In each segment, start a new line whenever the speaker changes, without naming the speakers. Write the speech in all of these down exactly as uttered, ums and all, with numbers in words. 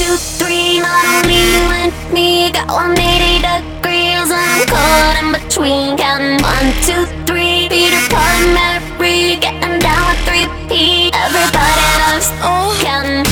two, three, not only you and me. Got one eighty degrees and I'm caught in between. Counting one, two, three, Peter, Paul, Mary, getting down with three P. Everybody loves oh, counting.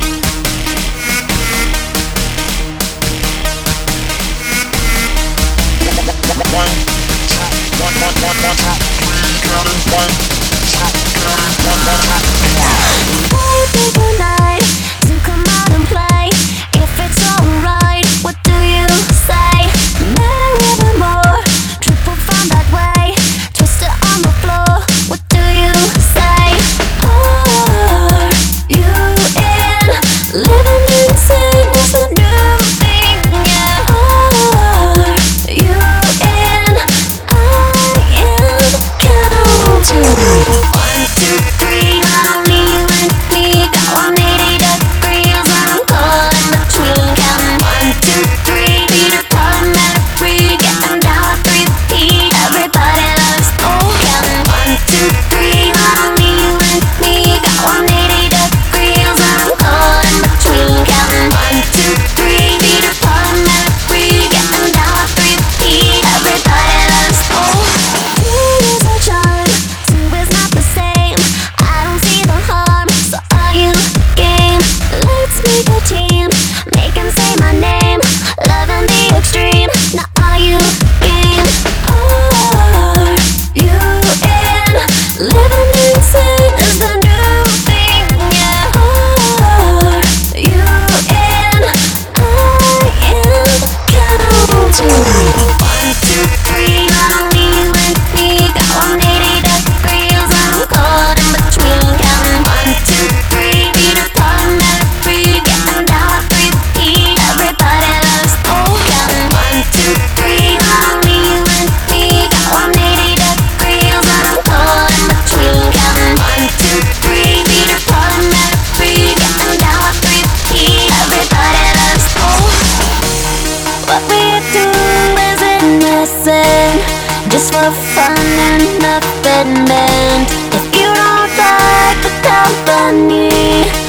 One, two, one, one, one, one, two, three, counting. One, two, counting. One, one, two, three.
Boy, pick a night to come out and play. If it's alright, what do you say? Better even more, triple fun that way. Twist it on the floor, what do you say? Are you in? Living insane is the new thing, yeah. Are you in? I am counting. One, two, three, not only you and me. Got one eighty degrees and I'm caught in between. Counting one, two, three, Peter, Paul, Mary, getting down with three P. Everybody loves oh, counting one, two, three, not only you and me. Got one eighty degrees and I'm caught in between. Counting one, two, three, Peter, Paul, Mary, getting down with three P. Everybody loves oh. Two is a charm, two is not the same. I don't see the harm, so are you game? Let's make a team, make him say my name. Love in the extreme, now are you game? Are you in? Living insane is the new thing, yeah. Are you in? I am counting. One, two, three, not only you and me. Got one eighty degrees and I'm caught in between. Counting one, two, three, Peter, Paul, Mary, getting down with three P. Everybody loves oh, counting one, two, three, not only you and me. Got one eighty degrees and I'm caught in between. Counting one, two, three, Peter, Paul, Mary, getting down with three P. Everybody loves oh. What we do is innocent, just for fun and nothing meant. If you don't like the company,